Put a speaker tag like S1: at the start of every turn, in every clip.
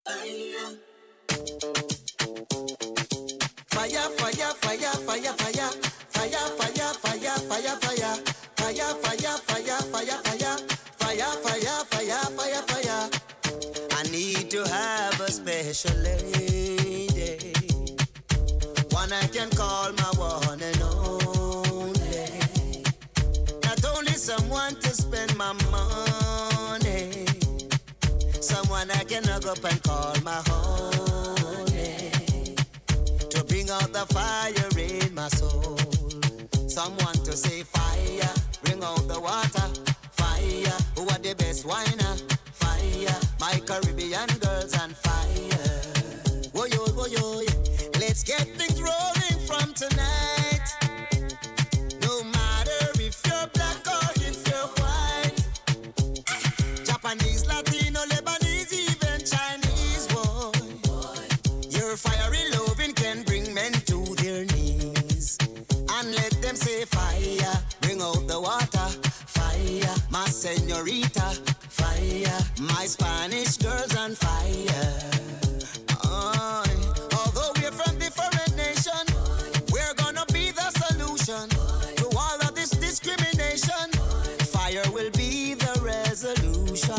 S1: Fire, fire, fire, fire, fire, fire, fire, fire, fire, fire, fire, fire, fire, fire, fire, fire, fire, fire, fire, fire. I need to have a special lady, one I can call my one and only. Not only someone to spend my money, someone I can hug up and call my honey, to bring out the fire in my soul. Someone to say fire, bring out the water. Fire, who are the best whiner? Fire, my Caribbean girls on fire. Whoa yo, whoa yo, let's get things rolling from tonight. No matter if you're black or if you're white, Japanese, Latino, Lebanese, even Chinese, boy. Your fiery loving can bring men to their knees. And let them say fire, bring out the water. Fire, my señorita. Fire, my Spanish girls on fire. Oh, although we're from different nations, we're gonna be the solution to all of this discrimination. Fire will be the resolution.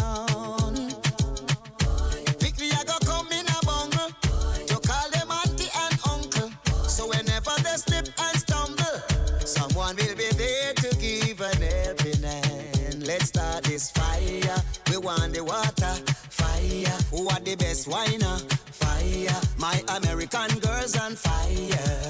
S1: Victory I go come in a bungle to call them auntie and uncle. So whenever they slip and stumble, someone will be there to give an helping hand. Let's start this fire. We want the water. Fire. Who are the best whiner? Fire. My American girls on fire.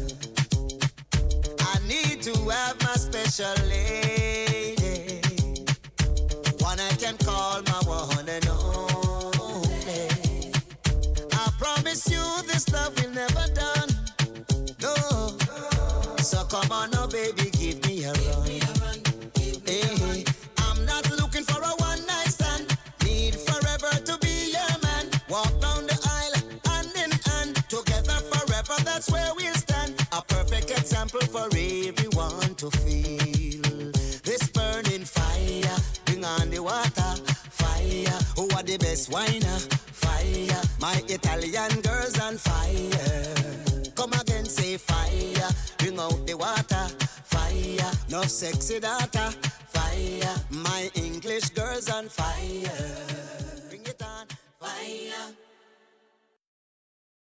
S1: I need to have my special lady, one I can call my one and only. I promise you this love will never done. No. So come on now, baby, give me a run. Hey, I'm not looking for a one-night stand. Need forever to be your man. Walk down the aisle, hand in hand. Together forever, that's where we'll stand. A perfect example for everyone to feel. This burning fire, bring on the water. Fire, who are the best whiner? Fire, my Italian girls on fire. Come again, say fire, bring out the water. Fire, no sexy data. Fire, my English girls on fire. Bring it on, fire.